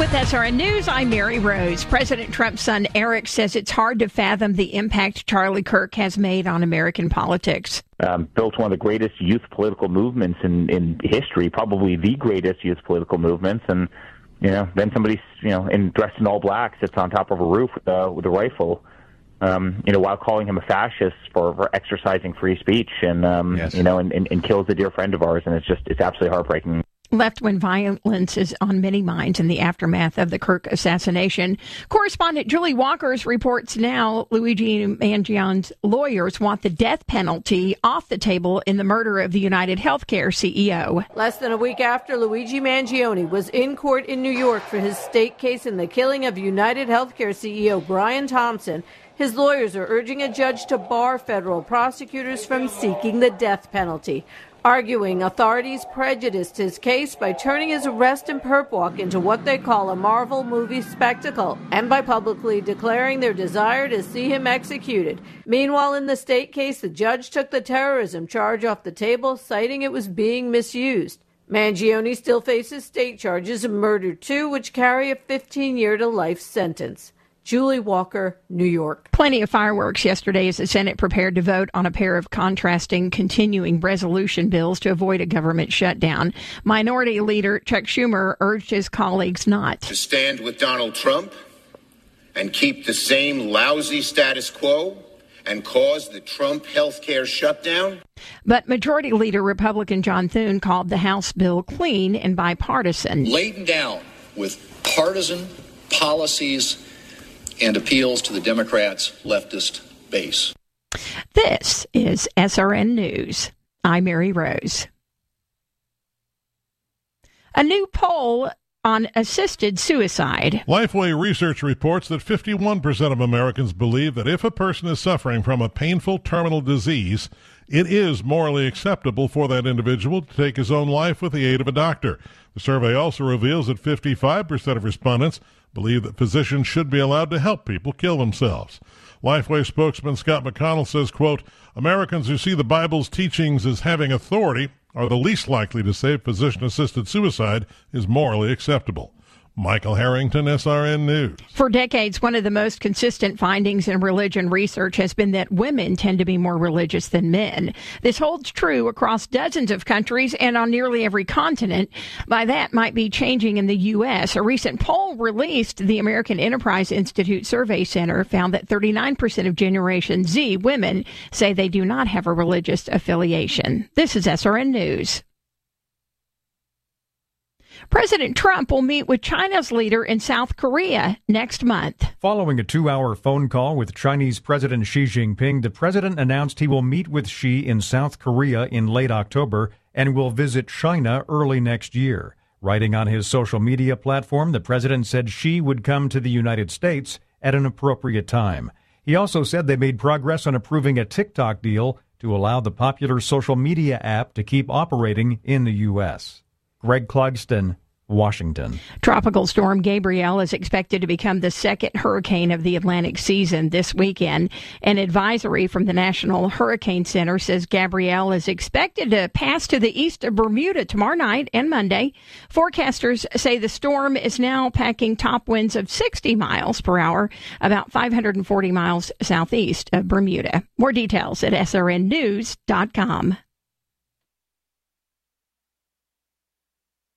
With SRN News, I'm Mary Rose. President Trump's son Eric says it's hard to fathom the impact Charlie Kirk has made on American politics. Built one of the greatest youth political movements in history, probably the greatest youth political movements, and then somebody dressed in all black sits on top of a roof with a rifle, while calling him a fascist for exercising free speech, and and kills a dear friend of ours, and it's absolutely heartbreaking. Left-wing violence is on many minds in the aftermath of the Kirk assassination. Correspondent Julie Walkers reports now Luigi Mangione's lawyers want the death penalty off the table in the murder of the United Healthcare CEO. Less than a week after Luigi Mangione was in court in New York for his state case in the killing of United Healthcare CEO Brian Thompson, his lawyers are urging a judge to bar federal prosecutors from seeking the death penalty, arguing authorities prejudiced his case by turning his arrest and perp walk into what they call a Marvel movie spectacle, and by publicly declaring their desire to see him executed. Meanwhile, in the state case, the judge took the terrorism charge off the table, citing it was being misused. Mangione still faces state charges of murder, too, which carry a 15-year-to-life sentence. Julie Walker, New York. Plenty of fireworks yesterday as the Senate prepared to vote on a pair of contrasting continuing resolution bills to avoid a government shutdown. Minority Leader Chuck Schumer urged his colleagues not to stand with Donald Trump and keep the same lousy status quo and cause the Trump healthcare shutdown. But Majority Leader Republican John Thune called the House bill clean and bipartisan. Laden down with partisan policies and appeals to the Democrats' leftist base. This is SRN News. I'm Mary Rose. A new poll on assisted suicide. Lifeway Research reports that 51% of Americans believe that if a person is suffering from a painful terminal disease, it is morally acceptable for that individual to take his own life with the aid of a doctor. The survey also reveals that 55% of respondents believe that physicians should be allowed to help people kill themselves. Lifeway spokesman Scott McConnell says, quote, Americans who see the Bible's teachings as having authority are the least likely to say physician-assisted suicide is morally acceptable. Michael Harrington, SRN News. For decades, one of the most consistent findings in religion research has been that women tend to be more religious than men. This holds true across dozens of countries and on nearly every continent. By that might be changing in the U.S. A recent poll released the American Enterprise Institute Survey Center found that 39% of Generation Z women say they do not have a religious affiliation. This is SRN News. President Trump will meet with China's leader in South Korea next month. Following a 2-hour phone call with Chinese President Xi Jinping, the president announced he will meet with Xi in South Korea in late October and will visit China early next year. Writing on his social media platform, the president said Xi would come to the United States at an appropriate time. He also said they made progress on approving a TikTok deal to allow the popular social media app to keep operating in the U.S. Greg Clugston, Washington. Tropical storm Gabrielle is expected to become the second hurricane of the Atlantic season this weekend. An advisory from the National Hurricane Center says Gabrielle is expected to pass to the east of Bermuda tomorrow night and Monday. Forecasters say the storm is now packing top winds of 60 miles per hour, about 540 miles southeast of Bermuda. More details at srnnews.com.